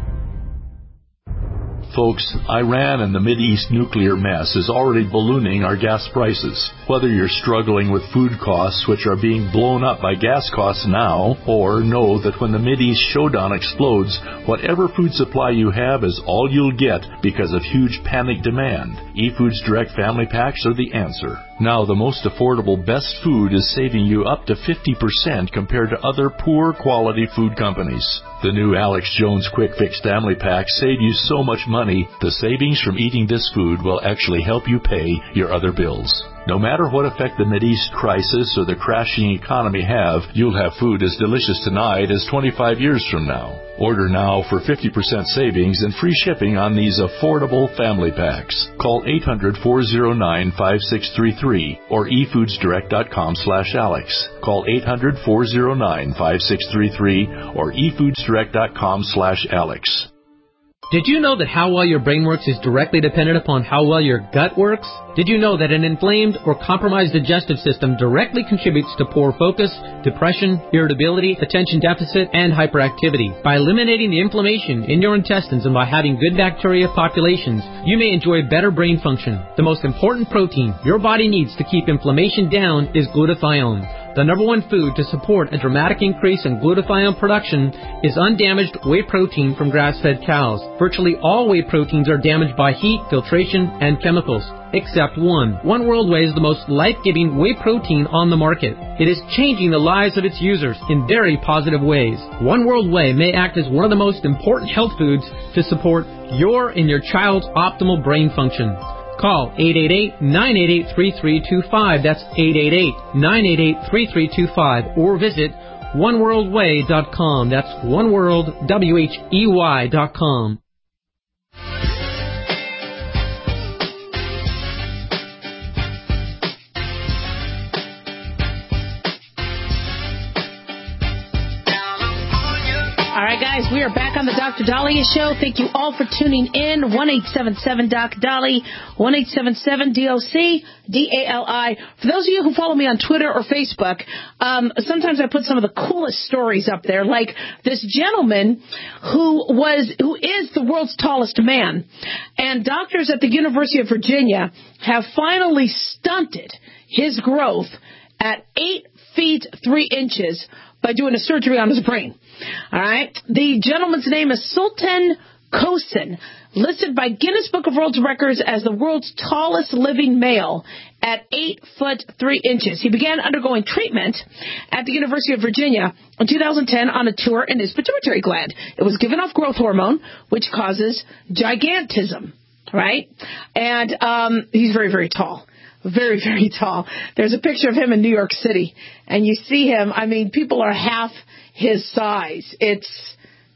Folks, Iran and the Mideast nuclear mess is already ballooning our gas prices. Whether you're struggling with food costs, which are being blown up by gas costs now, or know that when the Mideast showdown explodes, whatever food supply you have is all you'll get because of huge panic demand, eFoods Direct Family Packs are the answer. Now, the most affordable best food is saving you up to fifty percent compared to other poor quality food companies. The new Alex Jones Quick Fix Family Packs save you so much money, the savings from eating this food will actually help you pay your other bills. No matter what effect the Mideast crisis or the crashing economy have, you'll have food as delicious tonight as twenty-five years from now. Order now for fifty percent savings and free shipping on these affordable family packs. Call eight hundred, four oh nine, five six three three or e foods direct dot com slash Alex. Call eight hundred, four oh nine, five six three three or e foods direct dot com slash Alex. Did you know that how well your brain works is directly dependent upon how well your gut works? Did you know that an inflamed or compromised digestive system directly contributes to poor focus, depression, irritability, attention deficit, and hyperactivity? By eliminating the inflammation in your intestines and by having good bacteria populations, you may enjoy better brain function. The most important protein your body needs to keep inflammation down is glutathione. The number one food to support a dramatic increase in glutathione production is undamaged whey protein from grass-fed cows. Virtually all whey proteins are damaged by heat, filtration, and chemicals, except one. One World Whey is the most life-giving whey protein on the market. It is changing the lives of its users in very positive ways. One World Whey may act as one of the most important health foods to support your and your child's optimal brain function. Call eight eight eight, nine eight eight, three three two five. That's eight eight eight, nine eight eight, three three two five. Or visit one world way dot com. That's one world, W H E Y dot com. All right, guys, we are back on the Doctor Daliah Show. Thank you all for tuning in. one eight seven seven D O C D A L I, one eight seven seven D O C D A L I. For those of you who follow me on Twitter or Facebook, um, sometimes I put some of the coolest stories up there, like this gentleman who was, who is the world's tallest man. And doctors at the University of Virginia have finally stunted his growth at eight feet three inches by doing a surgery on his brain. All right. The gentleman's name is Sultan Kosin, listed by Guinness Book of World Records as the world's tallest living male at eight foot three inches. He began undergoing treatment at the University of Virginia in two thousand ten on a tour in his pituitary gland. It was given off growth hormone, which causes gigantism. Right? And um, he's very, very tall. Very, very tall. There's a picture of him in New York City, and you see him. I mean, people are half his size. It's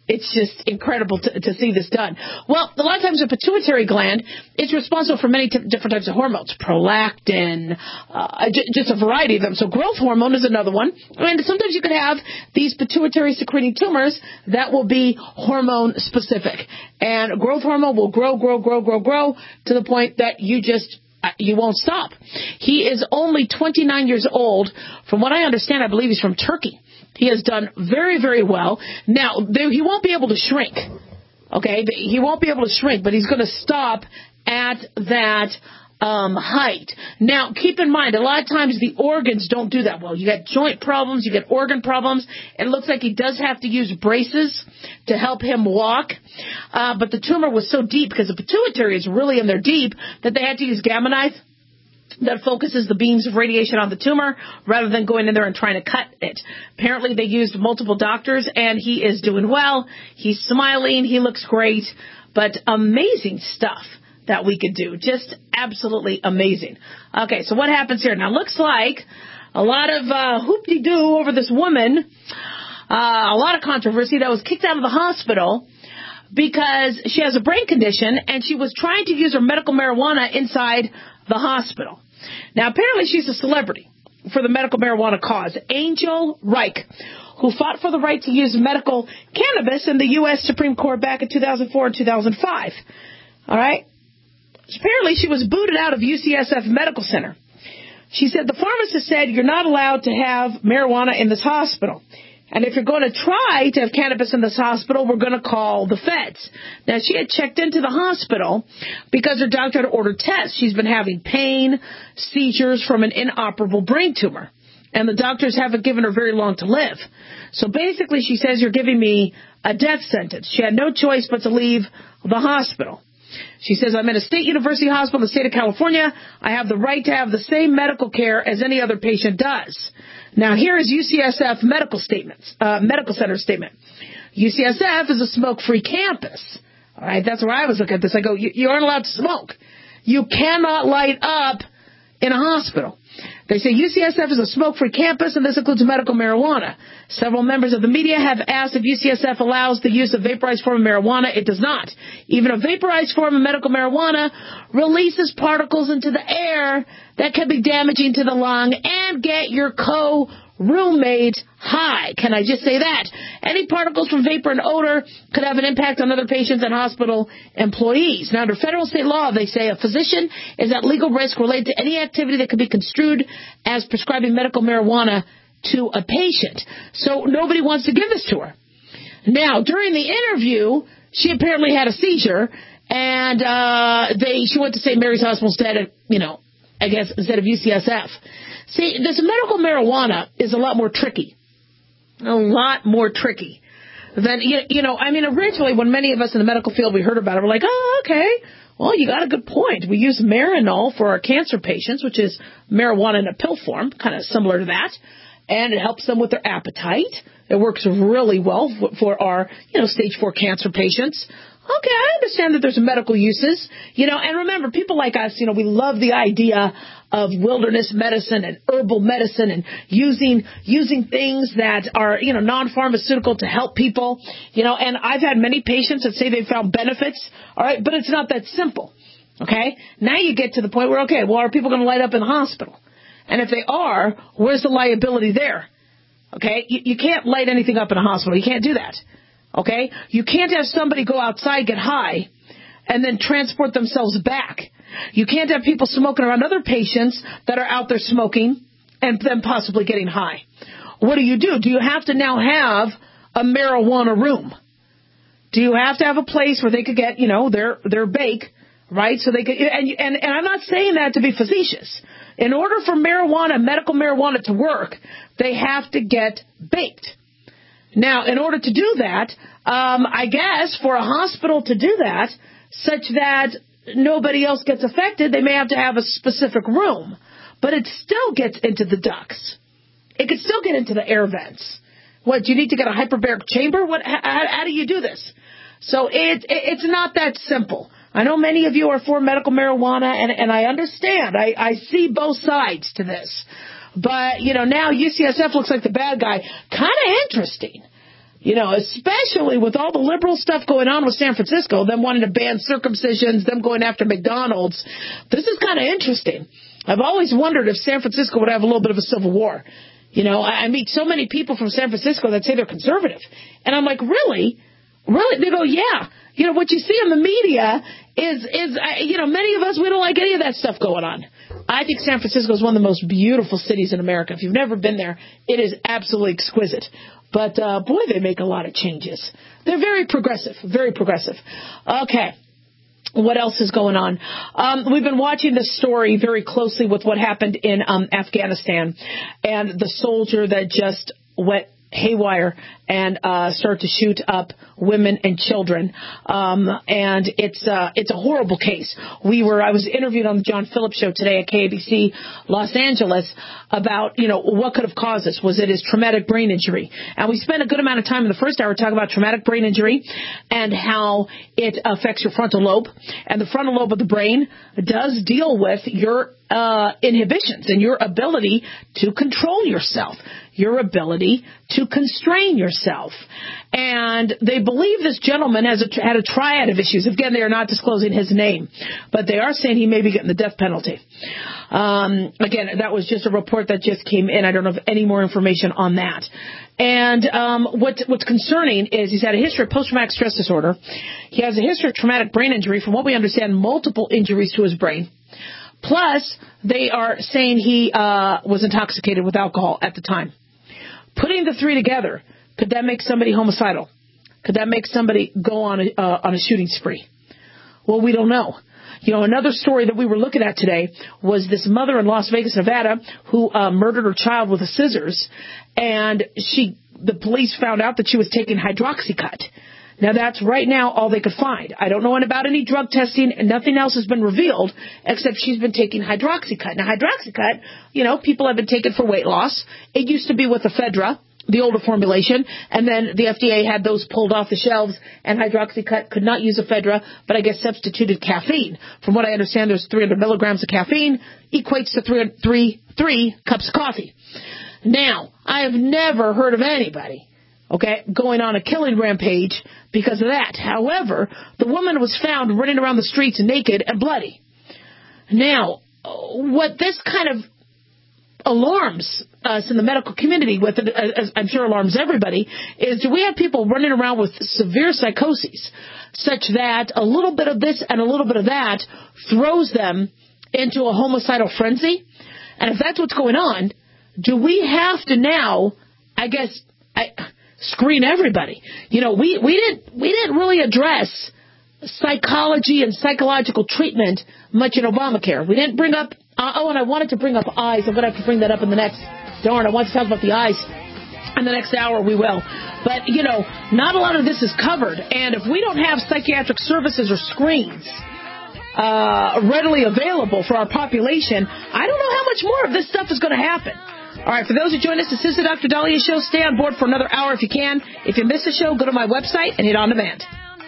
It's just incredible to, to see this done. Well, a lot of times the pituitary gland is responsible for many t- different types of hormones, prolactin, uh, j- just a variety of them. So growth hormone is another one. And sometimes you could have these pituitary secreting tumors that will be hormone specific. And growth hormone will grow, grow, grow, grow, grow to the point that you just you won't stop. He is only twenty-nine years old. From what I understand, I believe he's from Turkey. He has done very, very well. Now, there, he won't be able to shrink. Okay? He won't be able to shrink, but he's going to stop at that um, height. Now, keep in mind, a lot of times the organs don't do that well. You get joint problems, you get organ problems. It looks like he does have to use braces to help him walk. Uh, but the tumor was so deep, because the pituitary is really in there deep, that they had to use Gamma knife that focuses the beams of radiation on the tumor rather than going in there and trying to cut it. Apparently they used multiple doctors, and he is doing well. He's smiling. He looks great. But amazing stuff that we could do. Just absolutely amazing. Okay, so what happens here? Now, looks like a lot of uh, hoop-de-doo over this woman, uh, a lot of controversy that was kicked out of the hospital because she has a brain condition, and she was trying to use her medical marijuana inside the hospital. Now, apparently she's a celebrity for the medical marijuana cause. Angel Reich, who fought for the right to use medical cannabis in the U S Supreme Court back in two thousand four and two thousand five. All right? Apparently she was booted out of U C S F Medical Center. She said, the pharmacist said, you're not allowed to have marijuana in this hospital. And if you're going to try to have cannabis in this hospital, we're going to call the feds. Now, she had checked into the hospital because her doctor had ordered tests. She's been having pain, seizures from an inoperable brain tumor. And the doctors haven't given her very long to live. So basically, she says, you're giving me a death sentence. She had no choice but to leave the hospital. She says, I'm in a state university hospital in the state of California. I have the right to have the same medical care as any other patient does. Now, here is U C S F medical statements, uh, medical center statement. U C S F is a smoke-free campus. All right, that's where I was looking at this. I go, you, you aren't allowed to smoke. You cannot light up in a hospital. They say U C S F is a smoke-free campus, and this includes medical marijuana. Several members of the media have asked if U C S F allows the use of vaporized form of marijuana. It does not. Even a vaporized form of medical marijuana releases particles into the air that can be damaging to the lung and get your co-roommate high. Can I just say that? Any particles from vapor and odor could have an impact on other patients and hospital employees. Now, under federal and state law, they say a physician is at legal risk related to any activity that could be construed as prescribing medical marijuana to a patient. So nobody wants to give this to her. Now, during the interview, she apparently had a seizure, and uh, they she went to Saint Mary's Hospital instead of, you know, I guess, instead of U C S F. See, this medical marijuana is a lot more tricky. A lot more tricky than, you, you know, I mean, originally when many of us in the medical field, we heard about it, we're like, oh, okay, well, you got a good point. We use Marinol for our cancer patients, which is marijuana in a pill form, kind of similar to that, and it helps them with their appetite. It works really well for our, you know, stage four cancer patients. Okay, I understand that there's medical uses, you know, and remember, people like us, you know, we love the idea of wilderness medicine and herbal medicine and using using things that are, you know, non-pharmaceutical to help people, you know, and I've had many patients that say they found benefits, all right, but it's not that simple, okay? Now you get to the point where, okay, well, are people going to light up in the hospital? And if they are, where's the liability there? Okay, you, you can't light anything up in a hospital. You can't do that. Okay? You can't have somebody go outside, get high, and then transport themselves back. You can't have people smoking around other patients that are out there smoking and then possibly getting high. What do you do? Do you have to now have a marijuana room? Do you have to have a place where they could get, you know, their their bake, right? So they could, and, and, and I'm not saying that to be facetious. In order for marijuana, medical marijuana to work, they have to get baked. Now, in order to do that, um, I guess for a hospital to do that, such that nobody else gets affected, they may have to have a specific room. But it still gets into the ducts. It could still get into the air vents. What, do you need to get a hyperbaric chamber? What? How, how do you do this? So it, it, it's not that simple. I know many of you are for medical marijuana, and, and I understand. I, I see both sides to this. But, you know, now U C S F looks like the bad guy. Kind of interesting. You know, especially with all the liberal stuff going on with San Francisco, them wanting to ban circumcisions, them going after McDonald's. This is kind of interesting. I've always wondered if San Francisco would have a little bit of a civil war. You know, I meet so many people from San Francisco that say they're conservative. And I'm like, really? Really? They go, yeah. You know, what you see in the media is, is uh, you know, many of us, we don't like any of that stuff going on. I think San Francisco is one of the most beautiful cities in America. If you've never been there, it is absolutely exquisite. But, uh, boy, they make a lot of changes. They're very progressive, very progressive. Okay. What else is going on? Um, we've been watching this story very closely with what happened in um, Afghanistan and the soldier that just went haywire and uh start to shoot up women and children. Um and it's uh it's a horrible case. We were I was interviewed on the John Phillips show today at K A B C Los Angeles about, you know, what could have caused this. Was it his traumatic brain injury? And we spent a good amount of time in the first hour talking about traumatic brain injury and how it affects your frontal lobe. And the frontal lobe of the brain does deal with your uh inhibitions and your ability to control yourself, your ability to constrain yourself. And they believe this gentleman has a, had a triad of issues. Again, they are not disclosing his name, but they are saying he may be getting the death penalty. Um, again, that was just a report that just came in. I don't have any more information on that. And um, what, what's concerning is he's had a history of post-traumatic stress disorder. He has a history of traumatic brain injury. From what we understand, multiple injuries to his brain. Plus, they are saying he uh, was intoxicated with alcohol at the time. Putting the three together, could that make somebody homicidal? Could that make somebody go on a, uh, on a shooting spree? Well, we don't know. You know, another story that we were looking at today was this mother in Las Vegas, Nevada, who uh, murdered her child with a scissors, and she, the police found out that she was taking hydroxycut. Now, that's right now all they could find. I don't know about any drug testing, and nothing else has been revealed except she's been taking hydroxycut. Now, hydroxycut, you know, people have been taking for weight loss. It used to be with ephedra, the older formulation, and then the F D A had those pulled off the shelves, and hydroxycut could not use ephedra, but I guess substituted caffeine. From what I understand, there's three hundred milligrams of caffeine, equates to three, three, three cups of coffee. Now, I have never heard of anybody, okay, going on a killing rampage because of that. However, the woman was found running around the streets naked and bloody. Now, what this kind of alarms us in the medical community, with it, as I'm sure alarms everybody, is do we have people running around with severe psychoses such that a little bit of this and a little bit of that throws them into a homicidal frenzy? And if that's what's going on, do we have to now, I guess, I, screen everybody? You know, we, we didn't we didn't really address psychology and psychological treatment much in Obamacare. We didn't bring up, uh, oh, and I wanted to bring up eyes. I'm going to have to bring that up in the next, darn, I want to talk about the eyes. In the next hour, we will. But, you know, not a lot of this is covered. And if we don't have psychiatric services or screens uh, readily available for our population, I don't know how much more of this stuff is going to happen. All right, for those who join us, this is the Doctor Daliah Show. Stay on board for another hour if you can. If you miss the show, go to my website and hit on demand.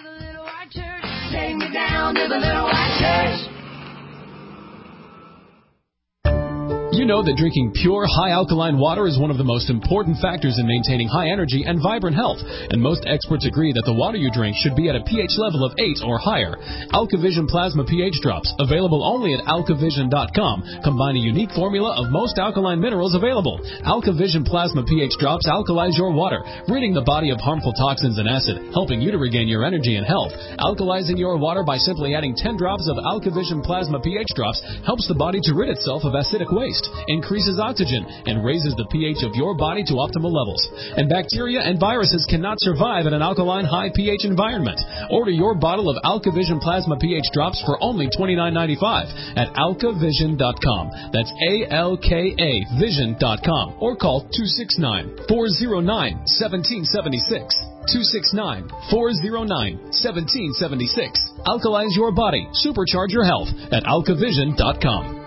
Take me down to the little white church. You know that drinking pure, high-alkaline water is one of the most important factors in maintaining high energy and vibrant health, and most experts agree that the water you drink should be at a pH level of eight or higher. AlkaVision Plasma pH Drops, available only at alkavision dot com, combine a unique formula of most alkaline minerals available. AlkaVision Plasma pH Drops alkalize your water, ridding the body of harmful toxins and acid, helping you to regain your energy and health. Alkalizing your water by simply adding ten drops of AlkaVision Plasma pH Drops helps the body to rid itself of acidic waste, increases oxygen, and raises the pH of your body to optimal levels. And bacteria and viruses cannot survive in an alkaline high pH environment. Order your bottle of AlkaVision Plasma pH Drops for only twenty-nine ninety-five at alkavision dot com. That's A L K A vision dot com. Or call two six nine, four oh nine, one seven seven six. two six nine, four oh nine, one seven seven six. Alkalize your body. Supercharge your health at alkavision dot com.